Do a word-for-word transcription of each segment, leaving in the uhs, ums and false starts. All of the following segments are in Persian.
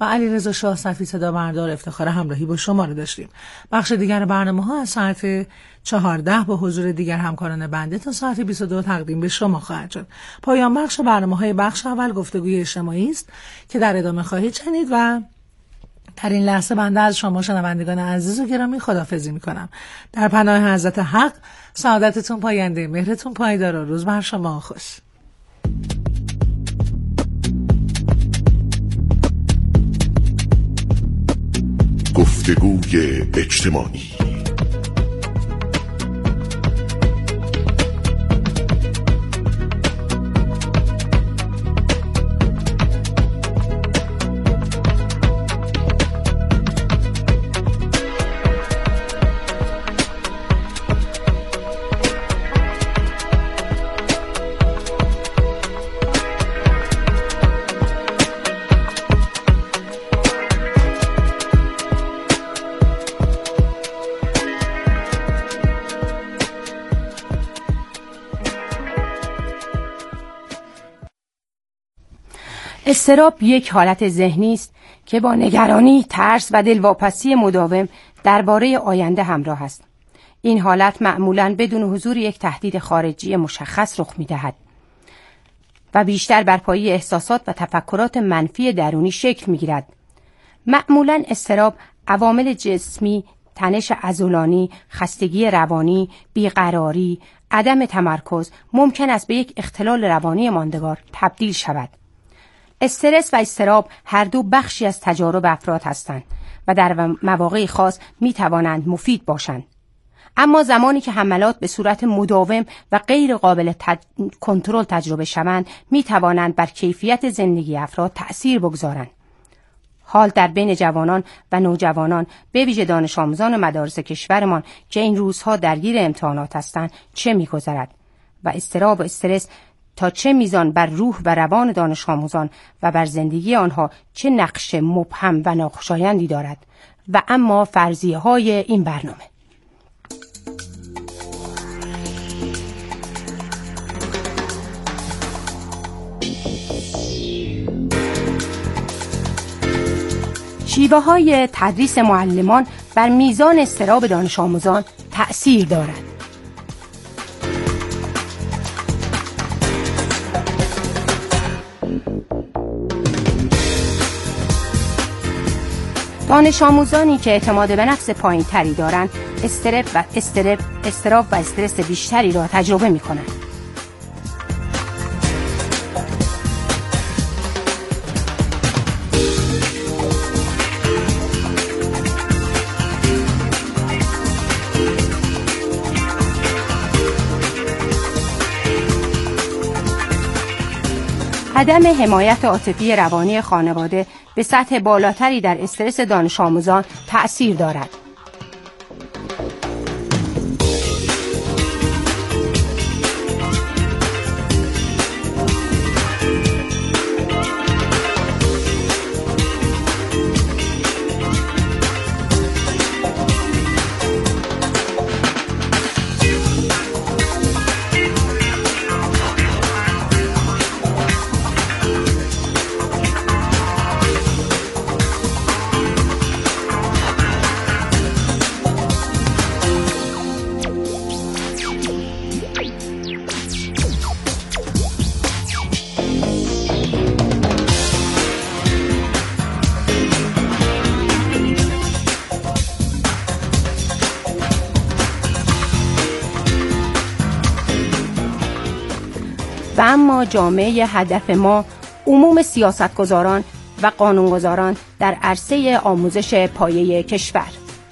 و علیرضا شاه صفی صدا بردار افتخار همراهی با شما رو داشتیم. بخش دیگر برنامه ها از ساعت چهارده با حضور دیگر همکاران بنده تا ساعت بیست و دو تقدیم به شما خواهد شد. پایان بخش برنامه های بخش اول گفتگوی اجتماعی است که در ادامه خواهید شنید و در این لحظه بنده از شما شنوندگان عزیز و گرامی خداحافظی میکنم. در پناه حضرت حق، سعادتتون پاینده، مهرتون پایدار و روز بر شما خوش. گفتگوی اجتماعی. اضطراب یک حالت ذهنی است که با نگرانی، ترس و دلواپسی مداوم درباره آینده همراه است. این حالت معمولاً بدون حضور یک تهدید خارجی مشخص رخ می‌دهد و بیشتر بر پایه احساسات و تفکرات منفی درونی شکل می‌گیرد. معمولاً اضطراب عوامل جسمی، تنش عضلانی، خستگی روانی، بیقراری، عدم تمرکز ممکن است به یک اختلال روانی ماندگار تبدیل شود. استرس و اضطراب هر دو بخشی از تجارب افراد هستند و در مواقع خاص می توانند مفید باشند. اما زمانی که حملات به صورت مداوم و غیر قابل تج... کنترل تجربه شوند، می توانند بر کیفیت زندگی افراد تأثیر بگذارند. حال در بین جوانان و نوجوانان، به ویژه دانش آموزان مدارس کشورمان که این روزها درگیر امتحانات هستند، چه می‌گذرد و اضطراب و استرس تا چه میزان بر روح و روان دانش آموزان و بر زندگی آنها چه نقش مبهم و ناخوشایندی دارد. و اما فرضیه های این برنامه. شیوه های تدریس معلمان بر میزان اضطراب دانش آموزان تأثیر دارد. دانش آموزانی که اعتماد به نفس پایین تری دارند استراب و استراب استراب و استرس بیشتری را تجربه می کنند. عدم حمایت عاطفی روانی خانواده به سطح بالاتری در استرس دانش آموزان تأثیر دارد. و اما جامعه هدف ما عموم سیاستگزاران و قانونگذاران در عرصه آموزش پایه کشور.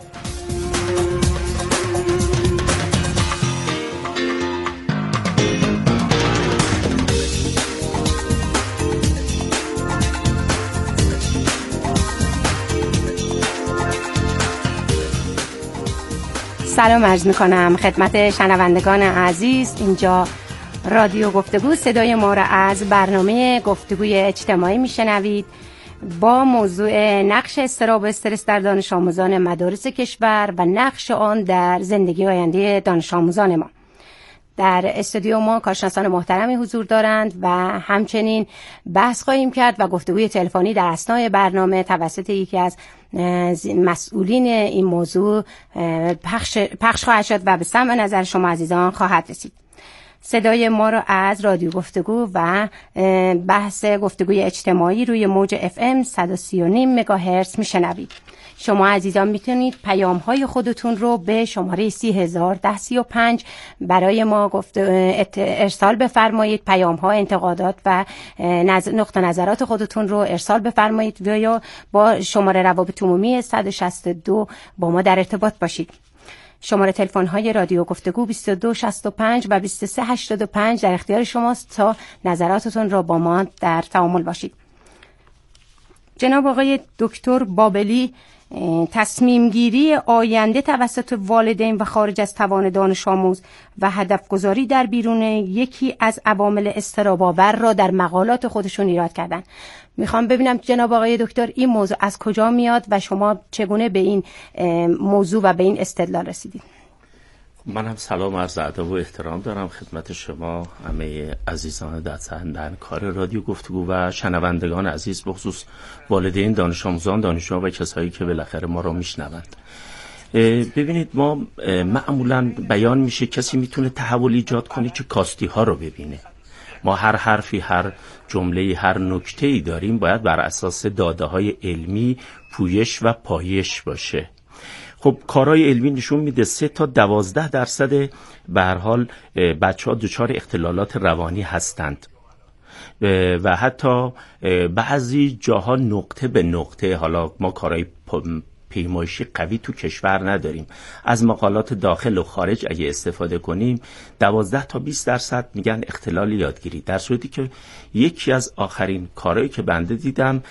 سلام عرض میکنم خدمت شنوندگان عزیز. اینجا رادیو گفتگو، صدای ما را از برنامه گفتگوی اجتماعی میشنوید با موضوع نقش اضطراب و استرس در دانش آموزان مدارس کشور و نقش آن در زندگی آینده دانش آموزان ما. در استودیو ما کارشناسان محترمی حضور دارند و همچنین بحث خواهیم کرد و گفتگوی تلفنی در اثنای برنامه توسط یکی از مسئولین این موضوع پخش, پخش خواهد شد و به سمع نظر شما عزیزان خواهد رسید. صدای ما را از رادیو گفتگو و بحث گفتگوی اجتماعی روی موج اف ام صد و سی و نیم مگاهرتز میشنوید. شما عزیزان میتونید پیام های خودتون رو به شماره سی هزار ده سی و پنج برای ما گفت ارسال بفرمایید. پیام ها، انتقادات و نقطه نظرات خودتون رو ارسال بفرمایید و یا با شماره روابط عمومی صد و شصت و دو با ما در ارتباط باشید. شماره تلفن های رادیو گفتگو بیست و دو شصت و پنج و بیست و سه هشتاد و پنج در اختیار شماست تا نظراتتون رو با ما در تعامل باشید. جناب آقای دکتر بابلی، تصمیم گیری آینده توسط والدین و خارج از توان دانش آموز و هدف گذاری در بیرون یکی از عوامل اضطراب‌آور را در مقالات خودشون ایراد کردن. میخوام ببینم جناب آقای دکتر این موضوع از کجا میاد و شما چگونه به این موضوع و به این استدلال رسیدید؟ من هم سلام عرض ادب و احترام دارم خدمت شما همه عزیزان در کار رادیو گفتگو و شنوندگان عزیز، بخصوص والدین، دانش آموزان، دانشجویان و کسایی که بالاخره ما را میشنوند. ببینید، ما معمولا بیان میشه کسی میتونه تحول ایجاد کنه که کاستی ها رو ببینه. ما هر حرفی، هر جمله‌ای، هر نکته‌ای داریم باید بر اساس داده‌های علمی پویش و پایش باشه. خب کارهای علمی نشون میده سه تا دوازده درصد به هر حال بچه‌ها دچار اختلالات روانی هستند و حتی بعضی جاها نقطه به نقطه. حالا ما کارهای پیمایشی قوی تو کشور نداریم، از مقالات داخل و خارج اگه استفاده کنیم دوازده تا بیست درصد میگن اختلال یادگیری، در صورتی که یکی از آخرین کارهایی که بنده دیدم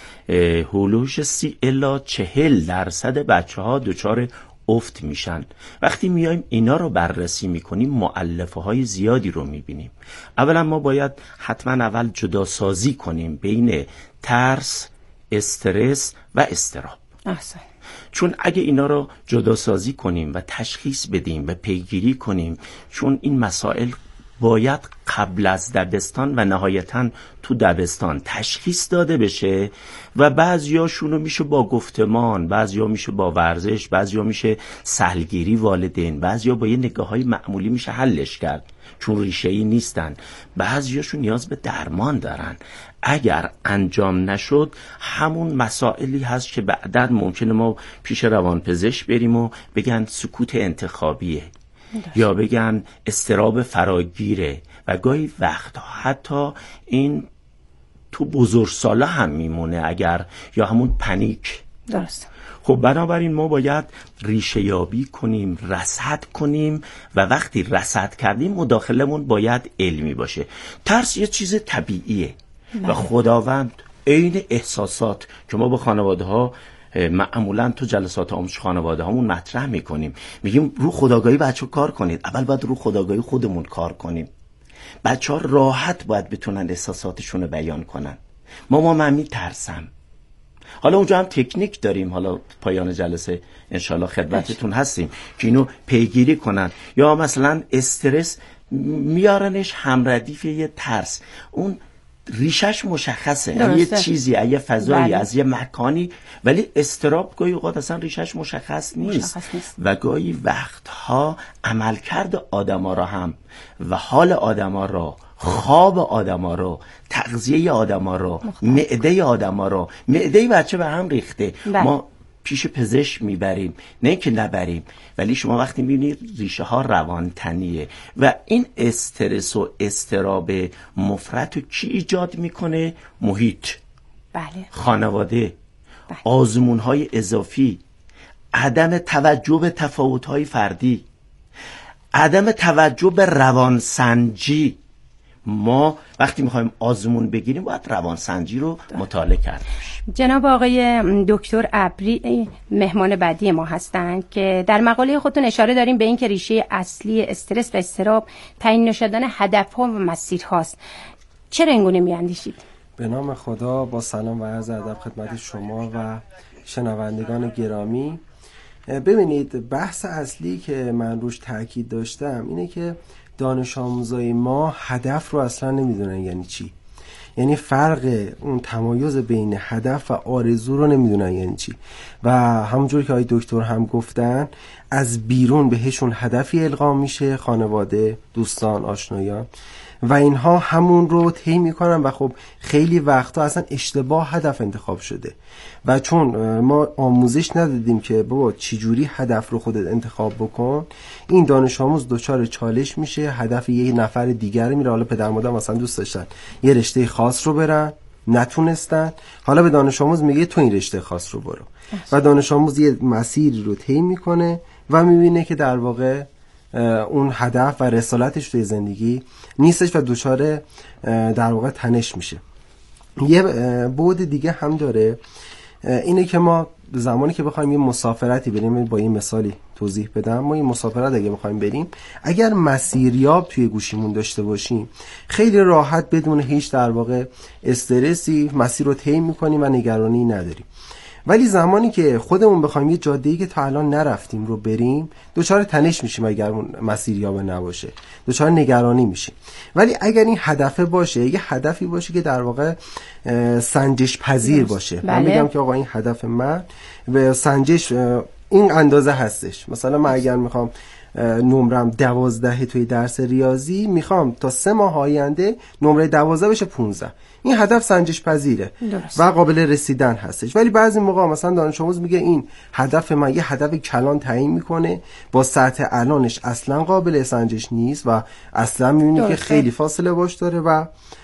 هولوش سی الا چهل درصد بچه ها دچار افت میشن. وقتی میایم اینا رو بررسی میکنیم مؤلفه های زیادی رو میبینیم. اولا ما باید حتما اول جدا سازی کنیم بین ترس، استرس و اضطراب. احسن. چون اگه اینا رو جدا سازی کنیم و تشخیص بدیم و پیگیری کنیم، چون این مسائل باید قبل از دبستان و نهایتاً تو دبستان تشخیص داده بشه و بعضیاشون رو میشه با گفتمان، بعضیا میشه با ورزش، بعضیا میشه سهلگیری والدین، بعضیا با یه نگاه‌های معمولی میشه حلش کرد چون ریشه‌ای نیستن، بعضیاشون نیاز به درمان دارن. اگر انجام نشد همون مسائلی هست که بعداً ممکنه ما پیش روانپزشک بریم و بگن سکوت انتخابیه یا بگن اضطراب فراگیره و گاهی وقتا حتی این تو بزرگسالا هم میمونه اگر، یا همون پنیک. درست. خب بنابراین ما باید ریشه یابی کنیم، رصد کنیم و وقتی رصد کردیم مداخلمون باید علمی باشه. ترس یه چیز طبیعیه و خداوند عین احساسات که ما با خانواده ها معمولا تو جلسات آموزش خانواده هامون مطرح میکنیم، میگیم رو خودآگاهی بچه ها کار کنید. اول باید رو خودآگاهی خودمون کار کنیم. بچه ها راحت باید بتونن احساساتشون رو بیان کنن. ما ما من میترسم. حالا اونجا هم تکنیک داریم، حالا پایان جلسه انشالله خدمتتون هستیم که اینو پیگیری کنن. یا مثلا استرس میارنش همردیف یه ترس، اون ریشش مشخصه، یه چیزی، یه فضایی، بله. از یه مکانی، ولی اضطراب گاهی اوقات اصلا ریشش مشخص نیست. مشخص نیست و گاهی وقتها عملکرد آدما را هم و حال آدما را، خواب آدما رو، تغذیه آدما رو، معده آدما رو، معده بچه به هم ریخته. بله. ما پیش پزشک میبریم، نه که نبریم، ولی شما وقتی میبینید ریشه ها روانتنیه و این استرس و اضطراب مفرط رو کی ایجاد میکنه؟ محیط. بله. خانواده. بله. آزمون های اضافی، عدم توجه به تفاوت های فردی، عدم توجه به روانسنجی. ما وقتی میخوایم آزمون بگیریم باید روانسنجی رو مطالعه کرد باشیم. جناب آقای دکتر ابری مهمان بعدی ما هستند که در مقاله خودتون اشاره داریم به این که ریشه اصلی استرس و اضطراب تعیین نشدن هدف‌ها و مسیرهاست. چرا اینگونه میاندیشید؟ به نام خدا، با سلام و عرض ادب خدمت شما و شنوندگان گرامی. ببینید، بحث اصلی که من روش تاکید داشتم اینه که دانش آموزای ما هدف رو اصلا نمیدونن یعنی چی. یعنی فرق اون تمایز بین هدف و آرزو رو نمیدونن یعنی چی. و همونجور که آقای دکتر هم گفتن، از بیرون بهشون هدفی القا میشه، خانواده، دوستان، آشنایان، و اینها همون رو طی میکنن و خب خیلی وقتا اصلا اشتباه هدف انتخاب شده. و چون ما آموزش ندادیم که بابا چجوری هدف رو خودت انتخاب بکن، این دانش آموز دچار چالش میشه، هدف یه نفر دیگر میره. حالا پدر مادر مثلا دوست داشتن یه رشته خاص رو برن، نتونستن، حالا به دانش آموز میگه تو این رشته خاص رو برو. و دانش آموز یه مسیری رو طی میکنه و میبینه که در واقع اون هدف و رسالتش توی زندگی نیستش و دچار در واقع تنش میشه. یه بعد دیگه هم داره، اینه که ما زمانی که بخوایم یه مسافرتی بریم، با این مثالی توضیح بدم، ما این مسافرت اگه بخوایم بریم، اگر مسیریاب توی گوشیمون داشته باشیم، خیلی راحت بدون هیچ در واقع استرسی مسیر رو طی می‌کنیم و نگرانی نداریم. ولی زمانی که خودمون بخوایم یه جاده‌ای که تا الان نرفتیم رو بریم، دوچار تنش میشیم. اگر اون مسیریاب نباشه دوچار نگرانی میشیم. ولی اگر این هدف باشه، یه هدفی باشه که در واقع سنجش پذیر باشه، بله. من میگم که آقا این هدف من و سنجش این اندازه هستش. مثلا من اگر میخوام نمرم دوازده توی درس ریاضی، میخوام تا سه ماه آینده نمره دوازده بشه پونزده. این هدف سنجش پذیره درست. و قابل رسیدن هستش. ولی بعضی موقع مثلا دانش آموز میگه این هدف من یه هدف کلان تعیین میکنه، با سطح الانش اصلا قابل سنجش نیست و اصلا میبینی که خیلی فاصله باش داره و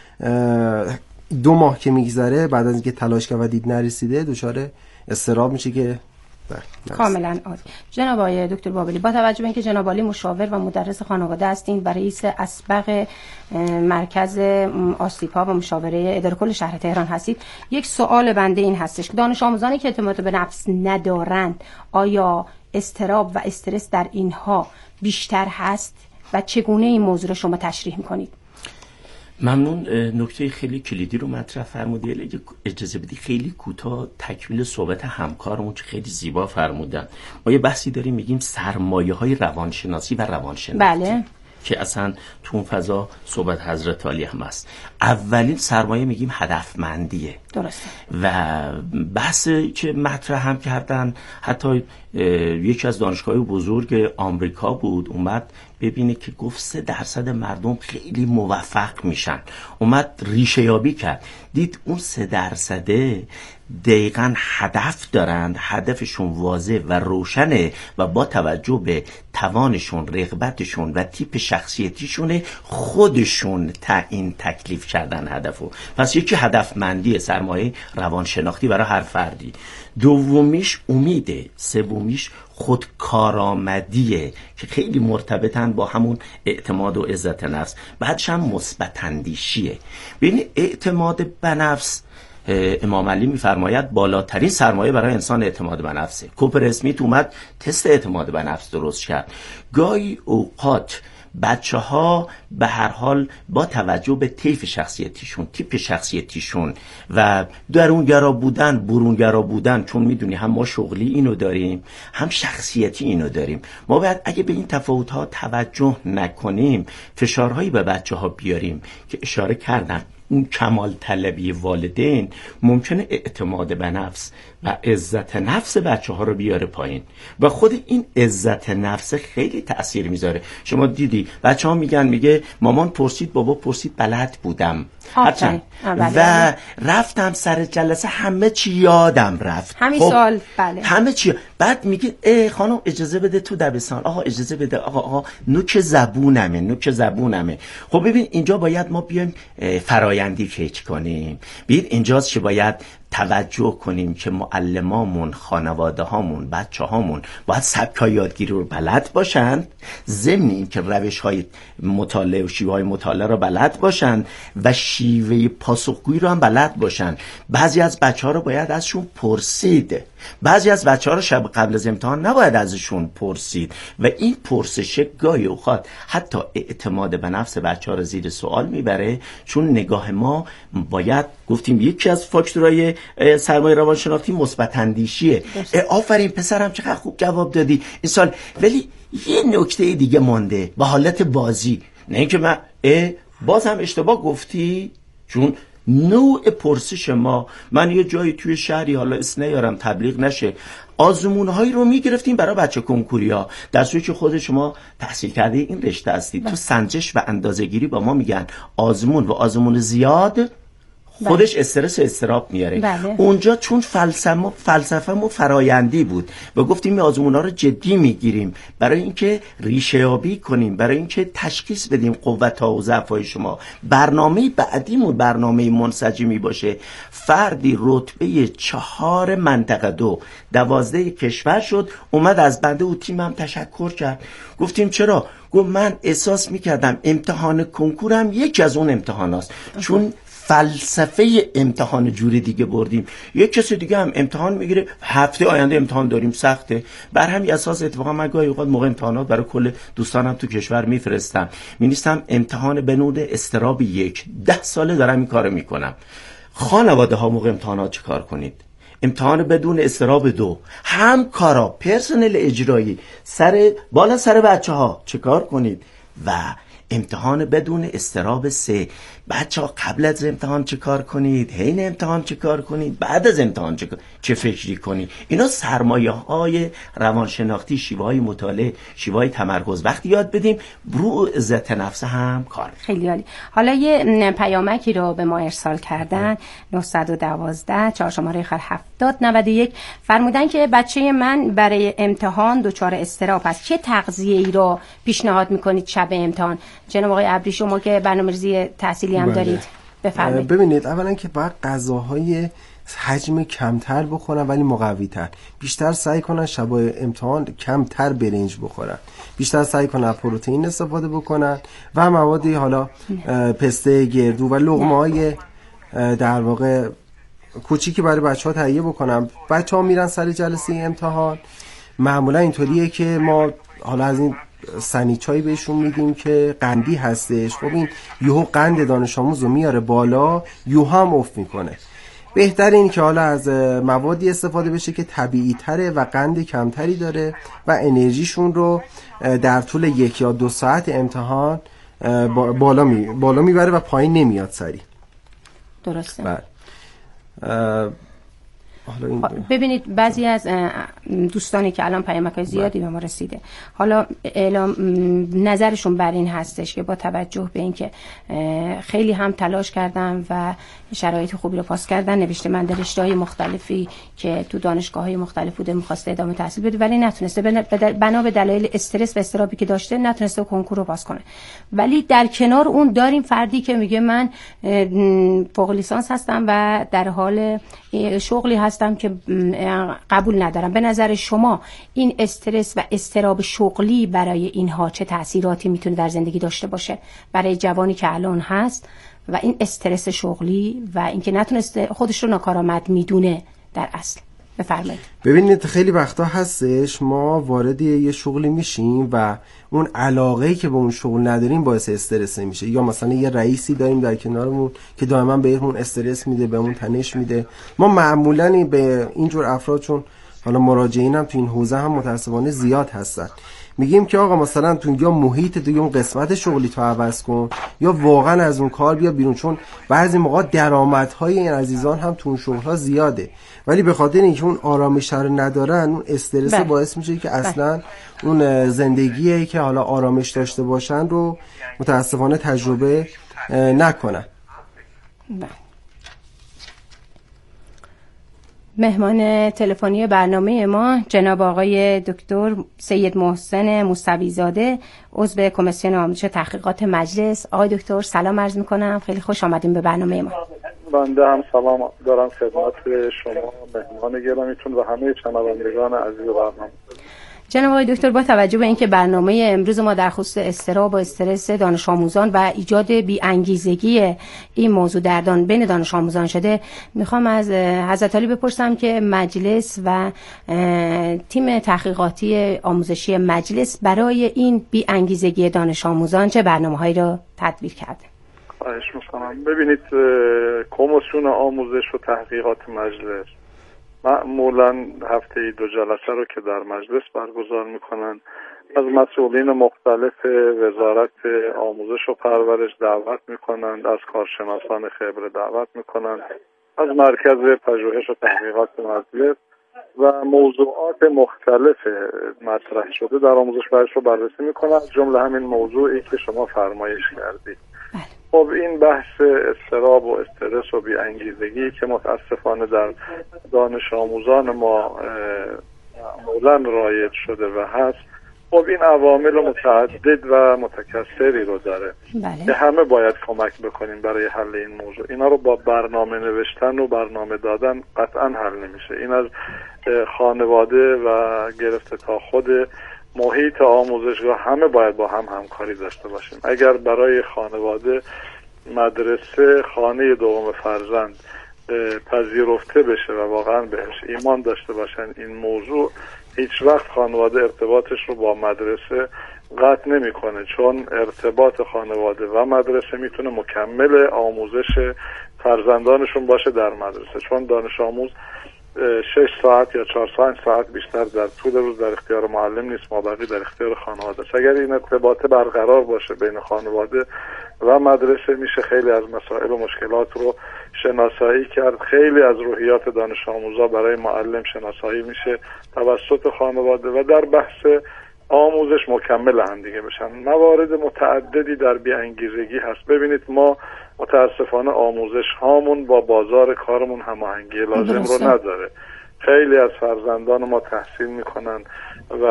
دو ماه که میگذره بعد از اینکه تلاش کرد و دید نرسیده دچار اضطراب میشه که کاملا عالی. جناب آقای دکتر بابلی، با توجه به اینکه جناب عالی مشاور و مدرس خانواده هستین و رئیس اسبق مرکز آسیپا و مشاوره اداره کل شهر تهران هستید، یک سوال بنده این هستش که دانش آموزانی که اعتماد به نفس ندارند، آیا اضطراب و استرس در اینها بیشتر هست و چگونه این موضوع رو شما تشریح می‌کنید؟ ممنون. نکته خیلی کلیدی رو مطرح فرمودید. اگه اجازه بدی خیلی کوتاه تکمیل صحبت همکارمون که خیلی زیبا فرمودن. ما یه بحثی داریم میگیم سرمایه‌های روانشناسی و روانشناختی. بله. که اصلا تو اون فضا صحبت حضرت عالی هم هست. اولین سرمایه میگیم هدفمندیه. درسته. و بحثی که مطرح هم کردن، حتی یکی از دانشگاه‌های بزرگ آمریکا بود، اومد ببینه که گفت سه درصد مردم خیلی موفق میشن، اومد ریشه یابی کرد، دید اون سه درصده دقیقاً هدف دارند، هدفشون واضح و روشنه و با توجه به توانشون، رغبتشون و تیپ شخصیتیشونه خودشون تعیین تکلیف کردن هدفو. پس یکی هدفمندی، سرمایه روانشناختی برای هر فردی. دومیش امیده، سومیش خودکارآمدیه که خیلی مرتبطن با همون اعتماد و عزت نفس. بعدش هم مثبت اندیشیه. ببین اعتماد به نفس، امام علی میفرماید بالاترین سرمایه برای انسان اعتماد به نفسه. کوپر اسمیت اومد تست اعتماد به نفس درست کرد. گاهی اوقات بچه ها به هر حال با توجه به طیف شخصیتیشون، تیپ شخصیتیشون و درونگرا بودن، برونگرا بودن، چون میدونی هم ما شغلی اینو داریم هم شخصیتی اینو داریم، ما باید اگه به این تفاوت‌ها توجه نکنیم فشارهایی به بچه ها بیاریم که اشاره کردم. اون کمال طلبی والدین ممکنه اعتماد به نفس و عزت نفس بچه ها رو بیاره پایین و خود این عزت نفس خیلی تأثیر میذاره. شما دیدی بچه ها میگن، میگه مامان پرسید، بابا پرسید، بلد بودم هرچند و رفتم سر جلسه همه چی یادم رفت. همین خب سال بله همه چی. بعد میگه ای خانم اجازه بده تو دبستان، آقا اجازه بده، آقا آقا نوک زبونمه، نوک زبونمه. خب ببین اینجا باید ما بیایم فرایندی فکر کنیم. ببین اینجاست که باید توجه کنیم که معلمامون، خانواده هامون، بچه هامون باید سبکای یادگیری رو بلد باشن، ضمن این که روش های مطالعه و شیوه های مطالعه رو بلد باشن و شیوه پاسخگویی رو هم بلد باشن. بعضی از بچه ها رو باید ازشون پرسید، بعضی از بچه ها رو شب قبل از امتحان نباید ازشون پرسید و این پرسش گاهی اوقات حتی اعتماد به نفس بچه ها رو زیر سوال میبره، چون نگاه ما باید گفتیم یکی از فاکتورهای سرمایه روانشناختی مثبت اندیشیه. آفرین پسرم چقدر خوب جواب دادی این سال. ولی یه نکته دیگه مونده به حالت بازی. نه اینکه من اه باز هم اشتباه گفتی. چون نوع پرسش ما، من یه جایی توی شهری، حالا اسم نیارم تبلیغ نشه، آزمون‌هایی رو میگرفتیم برای بچه کنکوریا، در صورتی که خود شما تحصیل کرده این رشته هستید. تو سنجش و اندازه‌گیری با ما میگن آزمون و آزمون زیاد خودش استرس و استراب میاره. بله. اونجا چون فلسفه فلسفه مو فرایندی بود و گفتیم این آزمونا رو جدی میگیریم برای اینکه ریشه یابی کنیم، برای اینکه تشخیص بدیم قوت‌ها و ضعف‌های شما. برنامه بعدیمون برنامه منسجمی باشه. فردی رتبه چهار منطقه دو دوازده کشور شد، اومد از بنده و تیمم تشکر کرد. گفتیم چرا؟ گفت من احساس میکردم امتحان کنکورم یکی از اون امتحاناست، چون فلسفه امتحان جوری دیگه بردیم. یک کسی دیگه هم امتحان میگیره، هفته آینده امتحان داریم، سخته. بر همین اساس اتفاقا من گاهی اوقات موقع امتحانات برای کل دوستانم تو کشور میفرستم، می‌نویسم امتحان بنود استراب یک. ده ساله دارم این کارو میکنم. خانواده ها موقع امتحانات چه کار کنید؟ امتحان بدون استراب دو. همکارا، پرسنل اجرایی، سر بالا سر بچه ها چه کار کنید؟ و امتحان بدون استراب سه. بچه ها قبل از امتحان چه کار کنید، حین امتحان چه کار کنید، بعد از امتحان چه, چه فکری کنید. اینا سرمایه های روانشناختی، شیوه های مطالعه، شیوه های تمرکز وقتی یاد بدیم برو عزت نفس هم کار. خیلی عالی. حالا یه پیامکی رو به ما ارسال کردن، نه یک دو چهار شماره آخر هفتاد نود و یک، فرمودن که بچه من برای امتحان دچار استراب است، چه تغذیه‌ای رو پیشنهاد میکنید شب امتحان؟ جناب آقای ابری شما که برنامه‌ریزی تحصیلی هم دارید بفرمایید. ببینید اولا که باید غذاهای حجم کمتر بخورن ولی مقوی تر. بیشتر سعی کنن شبای امتحان کمتر برنج بخورن، بیشتر سعی کنن پروتئین استفاده بکنن و موادی حالا پسته، گردو و لقمه‌های در واقع کوچیکی برای بچه‌ها تهیه بکنن. بچه‌ها میرن سر جلسه امتحان، معمولا اینطوریه که ما حالا از این سنیچایی بهشون میدیم که قندی هستش. خب این یهو قند دانش آموز رو میاره بالا، یهو هم افت میکنه. بهتر این که حالا از موادی استفاده بشه که طبیعی تره و قند کمتری داره و انرژیشون رو در طول یک یا دو ساعت امتحان بالا می بالا میبره و پایین نمیاد سریع. درسته. بله. حالا ببینید بعضی از دوستانی که الان پیامک‌های زیادی به ما رسیده، حالا اعلام نظرشون بر این هستش که با توجه به اینکه خیلی هم تلاش کردن و شرایط خوبی رو پاس کردن، نوشته من در رشته‌های مختلفی که تو دانشگاه‌های مختلف بوده می‌خواسته ادامه تحصیل بده ولی نتونسته، بنا به دلایل استرس و استرابی که داشته نتونسته کنکور رو پاس کنه. ولی در کنار اون داریم فردی که میگه من فوق لیسانس هستم و در حال شغلی هستم که قبول ندارم. به نظر شما این استرس و استراب شغلی برای اینها چه تأثیراتی میتونه در زندگی داشته باشه برای جوانی که الان هست و این استرس شغلی و اینکه نتونسته خودش رو ناکارآمد میدونه در اصل؟ بفرمایید. ببینید خیلی وقتا هستش ما وارد یه شغلی میشیم و اون علاقه‌ای که به اون شغل نداریم باعث استرس میشه، یا مثلا یه رئیسی داریم در کنارمون که دائما بهمون استرس میده، بهمون تنش میده. ما معمولاً به اینجور افراد، چون حالا مراجعین هم تو این حوزه هم متأسفانه زیاد هستن، میگیم که آقا مثلا تو یا محیط تو اون قسمت شغلی تو عوض کن یا واقعا از اون کار بیا بیرون، چون بعضی موقع درآمدهای این عزیزان هم تو اون شغل‌ها زیاده ولی به خاطر اینکه اون آرامش رو ندارن اون استرس بله. باعث میشه که اصلا بله. اون زندگیه که حالا آرامش داشته باشن رو متاسفانه تجربه نکنن. بله. مهمان تلفنی برنامه ما جناب آقای دکتر سید محسن موسوی زاده، عضو کمیسیون آموزش تحقیقات مجلس. آقای دکتر سلام عرض میکنم، خیلی خوش آمدیم به برنامه ما. بنده هم سلام دارم خدمت شما مهمان گرامیتون و همه شنوندگان عزیز برنامه. جناب آقای دکتر، با توجه به اینکه برنامه امروز ما در خصوص اضطراب و استرس دانش آموزان و ایجاد بی‌انگیزگی این موضوع در دان بین دانش آموزان شده، میخوام از حضرت علی بپرسم که مجلس و تیم تحقیقاتی آموزشی مجلس برای این بی‌انگیزگی دانش آموزان چه برنامه‌هایی رو تدبیر کرده؟ خواهش می‌کنم. ببینید کمیسیون آموزش و تحقیقات مجلس معمولا هفته ای دو جلسه رو که در مجلس برگزار میکنن از مسئولین مختلف وزارت آموزش و پرورش دعوت میکنند، از کارشناسان خبره دعوت میکنند، از مرکز پژوهش و تحقیقات مجلس و موضوعات مختلف مطرح شده در آموزش پرورش رو بررسی میکنند، از جمله همین موضوعی که شما فرمایش کردید. خب این بحث اضطراب و استرس و بی‌انگیزگی که متاسفانه در دانش آموزان ما معمولاً رایج شده و هست، خب این عوامل متعدد و متکثری رو داره بله. که همه باید کمک بکنیم برای حل این موضوع. اینا رو با برنامه نوشتن و برنامه دادن قطعا حل نمیشه. این از خانواده و گرفته تا خود محیط آموزشگاه همه باید با هم همکاری داشته باشیم. اگر برای خانواده مدرسه خانه دوم فرزند پذیرفته بشه و واقعا بهش ایمان داشته باشن این موضوع، هیچ وقت خانواده ارتباطش رو با مدرسه قطع نمیکنه، چون ارتباط خانواده و مدرسه میتونه مکمل آموزش فرزندانشون باشه در مدرسه. چون دانش آموز شش ساعت یا چهار ساعت ساعت بیشتر در طول روز در اختیار معلم نیست، مابقی در اختیار خانواده است. اگر این ارتباط برقرار باشه بین خانواده و مدرسه، میشه خیلی از مسائل و مشکلات رو شناسایی کرد. خیلی از روحیات دانش آموزا برای معلم شناسایی میشه توسط خانواده و در بحث آموزش مکمل هم دیگه بشن. موارد متعددی در بی‌انگیزگی هست. ببینید ما متاسفانه آموزش هامون با بازار کارمون هماهنگی لازم رو نداره. خیلی از فرزندان ما تحصیل میکنن و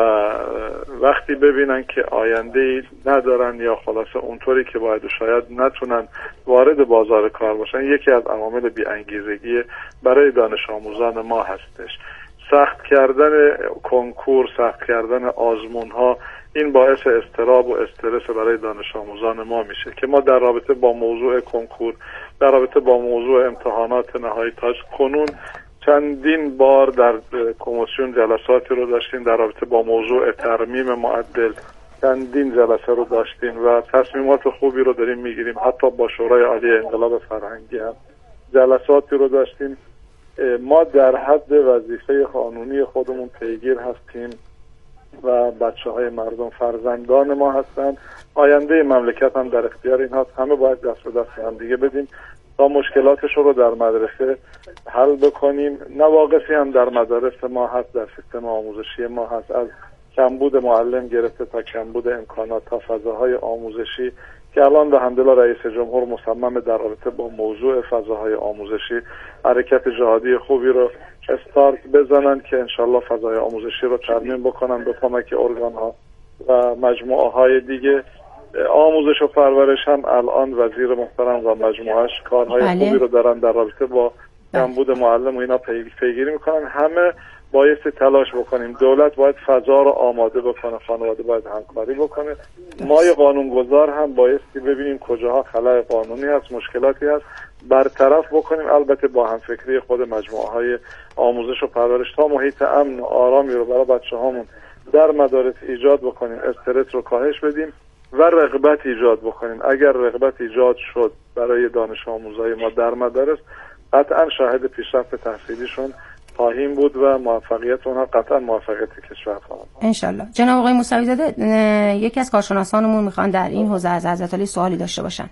وقتی ببینن که آینده ندارن یا خلاصه اونطوری که باید و شاید نتونن وارد بازار کار باشن، یکی از عوامل بی‌انگیزگی برای دانش آموزان ما هستش. سخت کردن کنکور، سخت کردن آزمون ها، این باعث اضطراب و استرس برای دانش آموزان ما میشه که ما در رابطه با موضوع کنکور، در رابطه با موضوع امتحانات نهایی تاج کنون چندین بار در کمیسیون جلساتی رو داشتیم، در رابطه با موضوع ترمیم معدل چندین جلسه رو داشتیم و تصمیمات خوبی رو داریم میگیریم. حتی با شورای عالی انقلاب فرهنگی هم جلساتی رو داشتیم. ما در حد وظیفه قانونی خودمون پیگیر هستیم و بچه های مردم فرزندان ما هستند، آینده مملکت هم در اختیار این هست. همه باید دست به دست هم دیگه بدیم تا مشکلاتش رو در مدرسه حل بکنیم. نواقصی هم در مدارس ما هست، در سیستم آموزشی ما هست، از کمبود معلم گرفته تا کمبود امکانات تا فضاهای آموزشی که الان به حمدالله رئیس جمهور مصمم در رابطه با موضوع فضاهای آموزشی حرکت جهادی خوبی رو استارت بزنن که انشالله فضای آموزشی رو ترمیم بکنن به کمک ارگان ها و مجموعه های دیگه. آموزش و پرورش هم الان وزیر محترم و مجموعهش کارهای بله. خوبی رو دارن در رابطه با کمبود معلم و اینا پیگیری میکنن. همه بایستی تلاش بکنیم. دولت باید فضا رو آماده بکنه، خانواده باید همکاری بکنه. ما یه قانونگذار هم بایستی ببینیم کجاها خلأ قانونی هست، مشکلاتی هست، برطرف بکنیم، البته با همفکری خود مجموعه های آموزش و پرورش تا محیط امن و آرامی رو برای بچه هامون در مدارس ایجاد بکنیم، استرس رو کاهش بدیم و رغبت ایجاد بکنیم. اگر رغبت ایجاد شد برای دانش آموزای ما در مدارس، قطعا شاهد پیشرفت تحصیلیشون خواهیم بود و موفقیت اونها قطعا موفقیت کشور خواهد بود انشالله. جناب آقای موسوی زاده، یکی از کارشناسانمون میخوان در این حوزه از حضرت علی سوالی داشته باشن.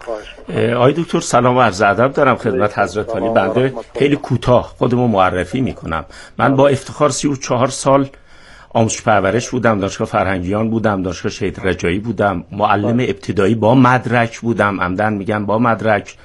آقای دکتر سلام و عرض ادب دارم خدمت حضرت علی. بنده خیلی کوتاه خودمو معرفی میکنم. من با افتخار سی و چهار سال آموزش پرورش بودم، دانشگاه فرهنگیان بودم، دانشگاه شهید رجایی بودم، معلم ابتدایی با مدرک بودم، عمدن میگن با مدرک،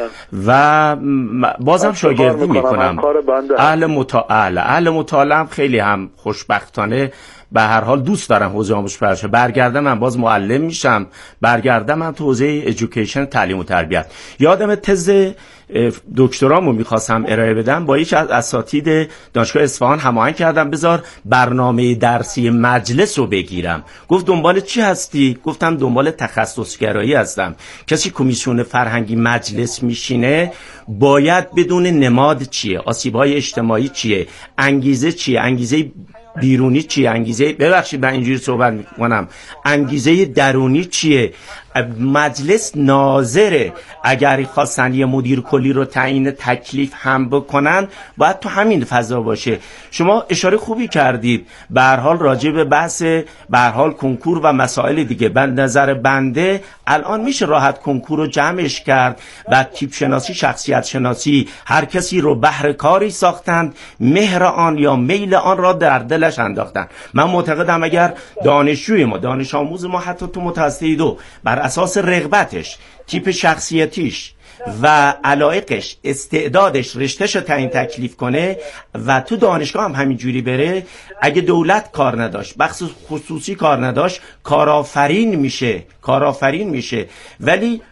و بازم شاگردی میکنم. اهل مطالعه اهل مطالعه هم خیلی هم خوشبختانه به هر حال دوست دارم حوزه آموزش پرورش. برگردم من باز معلم میشم، برگردم من تو حوزه ادویکیشن، تعلیم و تربیت. یادم تز دکترامو میخواستم ارائه بدم، با یکی از اساتید دانشگاه اصفهان هماهنگ کردم بذار برنامه درسی مجلس رو بگیرم. گفت دنبال چی هستی؟ گفتم دنبال تخصصگرایی هستم. کسی کمیسیون فرهنگی مجلس میشینه باید بدون نماد چیه، آسیب‌های اجتماعی چیه، انگیزه چیه، انگیزه بیرونی چیه، انگیزه ببخشید من اینجوری صحبت میکنم انگیزه درونی چیه، مجلس ناظره، اگر خواستن یه مدیر کلی رو تعیین تکلیف هم بکنن باید تو همین فضا باشه. شما اشاره خوبی کردید به هر حال راجع به بحث به هر حال کنکور و مسائل دیگه. به نظر بنده الان میشه راحت کنکور رو جمعش کرد و تیپ شناسی، شخصیت شناسی، هر کسی رو بهر کاری ساختند، مهر آن یا میل آن را در دلش انداختن. من معتقدم اگر دانشجوی ما، دانش آموز ما، حتی تو متوسطه دو، بر اساس رغبتش، تیپ شخصیتیش و علایقش، استعدادش، رشتهش رو تعیین تکلیف کنه و تو دانشگاه هم همینجوری بره، اگه دولت کار نداشت، بخش خصوصی کار نداشت، کارآفرین میشه کارآفرین میشه. ولی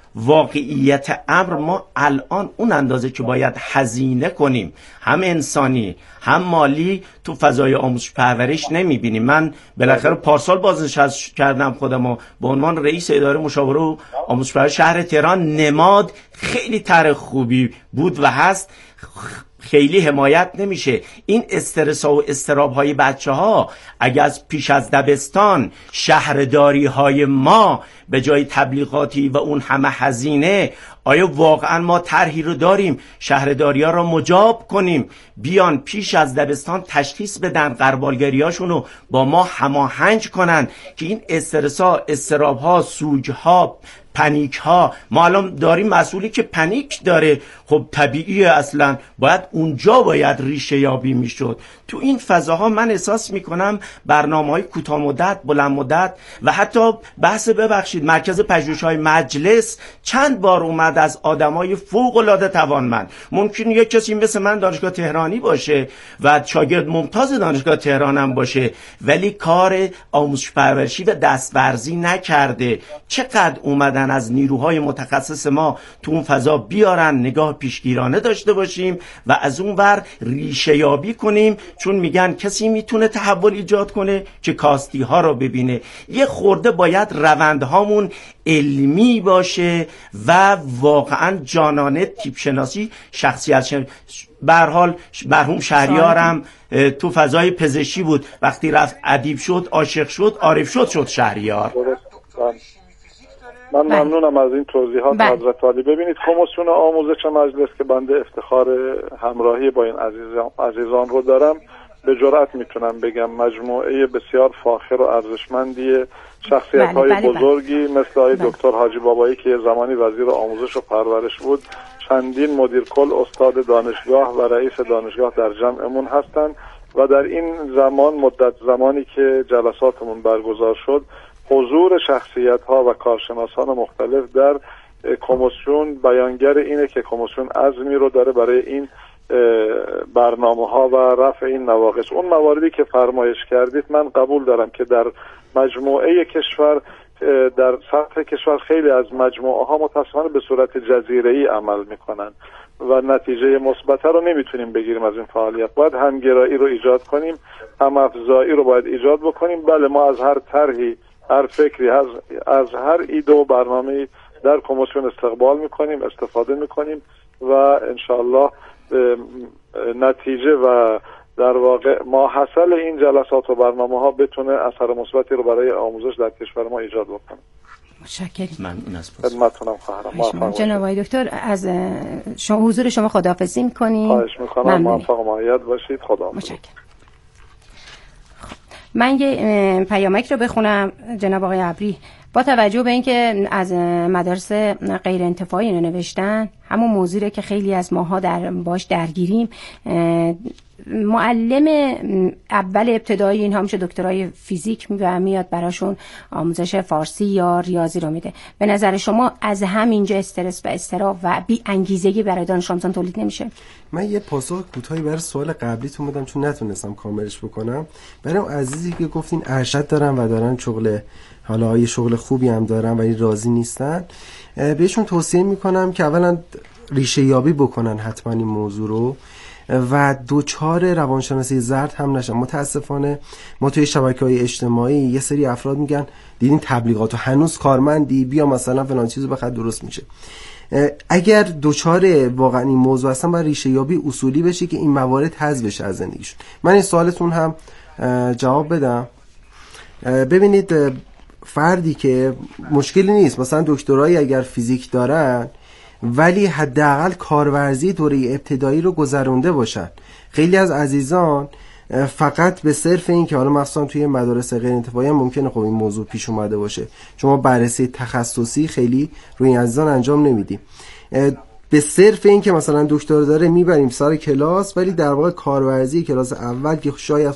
واقعیت امر ما الان اون اندازه که باید هزینه کنیم، هم انسانی هم مالی، تو فضای آموزش پرورش نمیبینیم. من بالاخره پارسال بازنشسته کردم خودمو به عنوان رئیس اداره مشاوره و آموزش پرورش شهر تهران. نماد خیلی طرح خوبی بود و هست، خیلی حمایت نمیشه. این استرس و استراب های بچه ها اگه از پیش از دبستان شهرداری های ما به جای تبلیغاتی و اون همه هزینه، آیا واقعا ما طرحی رو داریم شهرداری ها رو مجاب کنیم بیان پیش از دبستان تشخیص بدن، غربالگریاشون رو با ما هماهنگ کنن که این استرس ها، استراب ها، سوگ ها، پنیک ها، ما الان داریم مسئولی که پنیک داره، خب طبیعیه، اصلا باید اونجا باید ریشه یابی میشد. تو این فضاها من احساس میکنم برنامه‌های کوتاه مدت، بلند مدت و حتی بحث ببخشید مرکز پژوهش‌های مجلس چند بار اومد از آدمای فوق‌العاده توانمند. ممکن یک کسی مثل من دانشگاه تهرانی باشه و شاگرد ممتاز دانشگاه تهران هم باشه ولی کار آموزش پرورشی و دستورزی نکرده. چقدر اومدن از نیروهای متخصص ما تو اون فضا بیارن، نگاه پیشگیرانه داشته باشیم و از اون ور ریشه یابی کنیم، چون میگن کسی میتونه تحول ایجاد کنه که کاستی ها رو ببینه. یه خورده باید روندهامون علمی باشه و واقعا جانانه تیپ شناسی، شخصیت شناسی. به هر حال مرحوم شهریارم تو فضای پزشکی بود، وقتی رفت ادیب شد، عاشق شد، عارف شد، شد شهریار. من ممنونم از این توضیحات حضرت عالی. ببینید کمیسیون آموزش مجلس که بنده افتخار همراهی با این عزیزان, عزیزان رو دارم، به جرئت میتونم بگم مجموعه بسیار فاخر و ارزشمندی شخصیت های بله، بله، بزرگی بله. مثل آقای بله. دکتر حاجی بابایی که زمانی وزیر آموزش و پرورش بود، چندین مدیر کل، استاد دانشگاه و رئیس دانشگاه در جمعمون هستند و در این زمان، مدت زمانی که جلساتمون برگزار شد، حضور شخصیت ها و کارشناسان مختلف در کمیسیون بیانگر اینه که کمیسیون عزمی رو داره برای این برنامه ها و رفع این نواقص. اون مواردی که فرمایش کردید من قبول دارم که در مجموعه کشور، در سطح کشور خیلی از مجموعه ها متاسفانه به صورت جزیره‌ای عمل میکنن و نتیجه مثبت رو نمیتونیم بگیریم از این فعالیت. باید همگرایی رو ایجاد کنیم، هم افزایی رو باید ایجاد بکنیم. بله، ما از هر طرحی، هر فکری، از, از هر ایده و برنامه‌ای در کمیسیون استقبال میکنیم، استفاده میکنیم و انشالله نتیجه و در واقع ماحصل این جلسات و برنامه ها بتونه اثر مثبتی رو برای آموزش در کشور ما ایجاد بکنه. متشکرم. ممنون از خدمتتونم خواهرام. جناب آقای دکتر، از شما حضور شما خداحافظی می‌کنیم. خواهش می‌کنم. موفق و مؤید باشید. خدا. متشکرم. من یه پیامک رو بخونم جناب آقای ابری. با توجه به اینکه از مدارس غیر انتفاعی اینو نوشتن، همون موضوعی که خیلی از ماها در باش درگیریم، معلم اول ابتدایی اینها میشه دکترای فیزیک میاد براشون آموزش فارسی یا ریاضی رو میده. به نظر شما از همینجا استرس و اضطراب و بی انگیزگی برای دانش آموزان تولید نمیشه؟ من یه پاسخ کوتاهی برای سوال قبلیتون بدم چون نتونستم کاملش بکنم. برای عزیزی که گفتین ارشد دارن و دارن شغل، حالا یه شغل خوبی هم دارن ولی راضی نیستن، بهشون توصیه میکنم که اولا ریشه یابی بکنن حتما این موضوع رو و دوچار روانشناسی زرد هم نشن. متاسفانه ما توی شبکه‌های اجتماعی یه سری افراد میگن دیدین تبلیغاتو هنوز کارمندی، بیا مثلا فلان چیزو بخواد درست میشه. اگر دوچار واقعا این موضوع هستن باید ریشه یابی اصولی بشه که این موارد حذف بشه از زندگیشون. من این سوالتون هم جواب بدم. ببینید فردی که مشکلی نیست، مثلا دکترایی اگر فیزیک دارن ولی حداقل کارورزی دوره ابتدایی رو گذرونده باشن. خیلی از عزیزان فقط به صرف این که حالا مثلا توی مدارس غیر انتفاعی هم ممکنه خب این موضوع پیش اومده باشه، شما بررسی تخصصی خیلی روی این عزیزان انجام نمیدیم، به صرف این که مثلا دکتر داره میبریم سر کلاس ولی در واقع کارورزی کلاس اول که شاید